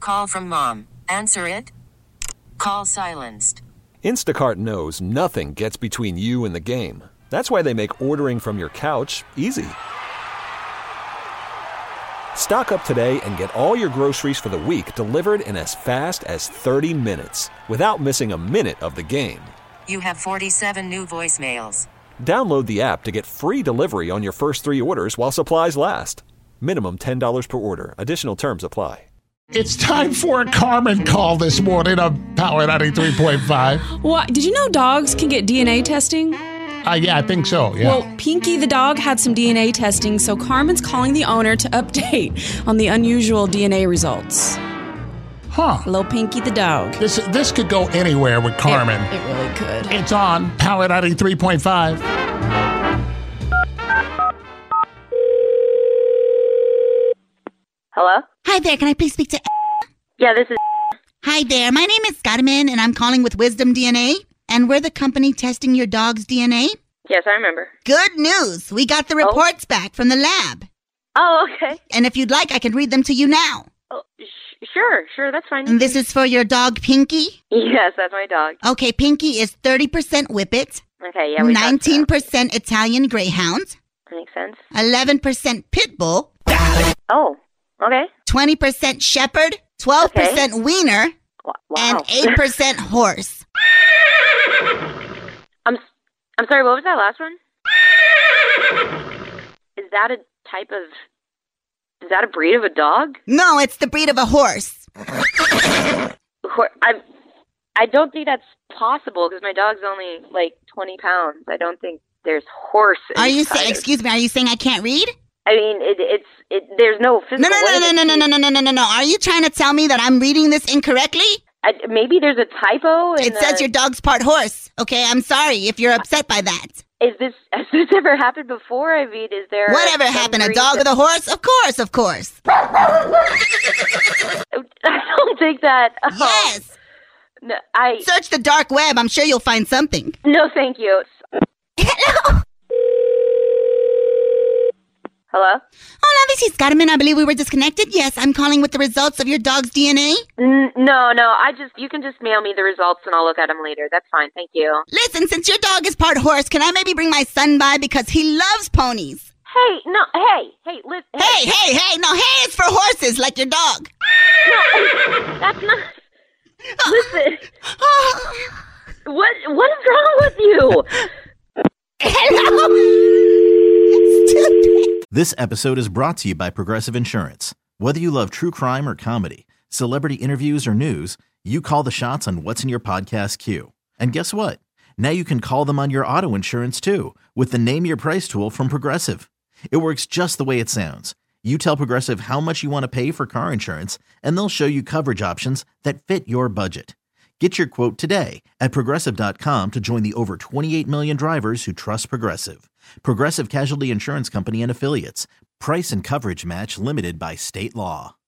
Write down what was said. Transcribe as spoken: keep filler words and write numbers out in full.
call from mom. Answer it. Call silenced. Instacart knows nothing gets between you and the game. That's why they make ordering from your couch easy. Stock up today and get all your groceries for the week delivered in as fast as thirty minutes without missing a minute of the game. You have forty-seven new voicemails. Download the app to get free delivery on your first three orders while supplies last. Minimum ten dollars per order. Additional terms apply. It's time for a Carmen call this morning on Power ninety-three point five. What? Did you know dogs can get D N A testing? Uh, yeah, I think so, yeah. Well, Pinky the dog had some D N A testing, so Carmen's calling the owner to update on the unusual D N A results. Huh. Hello, Pinky the dog. This this could go anywhere with Carmen. It, it really could. It's on Power ninety-three point five. Hello? Hi there, can I please speak to... Yeah, this is... Hi there, my name is Carmen, and I'm calling with Wisdom D N A, and we're the company testing your dog's D N A. Yes, I remember. Good news! We got the reports oh. back from the lab. Oh, okay. And if you'd like, I can read them to you now. Oh, sh- sure, sure, that's fine. And this is for your dog, Pinky? Yes, that's my dog. Okay, Pinky is thirty percent Whippet. Okay, yeah, we nineteen percent Italian Greyhound. Makes sense. eleven percent Pit Bull. Oh, okay. twenty percent Shepherd. twelve percent okay. Wiener. Wow. And eight percent Horse. I'm I'm sorry, what was that last one? Is that a type of... Is that a breed of a dog? No, it's the breed of a horse. I I don't think that's possible because my dog's only like twenty pounds. I don't think there's horse. Are you saying? Excuse me. Are you saying I can't read? I mean, it, it's it. There's no physical. No, no, no, no, no, no, no, no, no, no, no, no. Are you trying to tell me that I'm reading this incorrectly? I, maybe there's a typo. In it says the, your dog's part horse. Okay, I'm sorry if you're upset by that. Is this has this ever happened before? I mean, is there whatever happened? A dog with a horse? Of course, of course. I don't think that. Oh. Yes. No, I search the dark web. I'm sure you'll find something. No, thank you. Hello. Hello? Hola, this is Carmen. I believe we were disconnected. Yes, I'm calling with the results of your dog's D N A. N- no, no, I just, you can just mail me the results and I'll look at them later. That's fine, thank you. Listen, since your dog is part horse, can I maybe bring my son by because he loves ponies? Hey, no, hey, hey, listen. Hey, hey, hey, hey no, hey is for horses, like your dog. No, that's not, listen. what, what is wrong with you? Hello? This episode is brought to you by Progressive Insurance. Whether you love true crime or comedy, celebrity interviews or news, you call the shots on what's in your podcast queue. And guess what? Now you can call them on your auto insurance too with the Name Your Price tool from Progressive. It works just the way it sounds. You tell Progressive how much you want to pay for car insurance, and they'll show you coverage options that fit your budget. Get your quote today at Progressive dot com to join the over twenty-eight million drivers who trust Progressive. Progressive Casualty Insurance Company and Affiliates. Price and coverage match limited by state law.